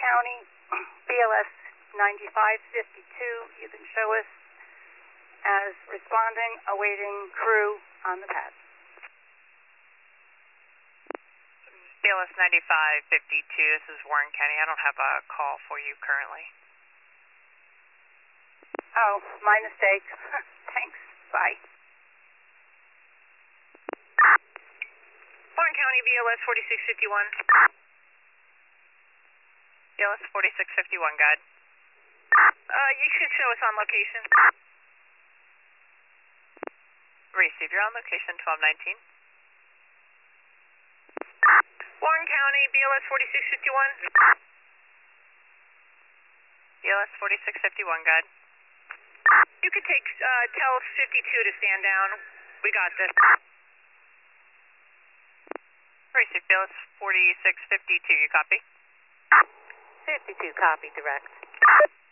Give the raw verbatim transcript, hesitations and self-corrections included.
County, B L S ninety-five fifty-two. You can show us as responding, awaiting crew on the pad. B L S ninety-five fifty-two, this is Warren County. I don't have a call for you currently. Oh, my mistake. Thanks. Bye. Warren County, B L S forty-six fifty-one. B L S forty-six fifty-one, guide. Uh, you should show us on location. Receive, you're on location twelve nineteen. Warren County, B L S forty-six fifty-one. B L S forty-six fifty-one, guide. You could take, uh, tell fifty-two to stand down. We got this. Receive, B L S forty-six fifty-two, you copy? fifty-two, copy, direct.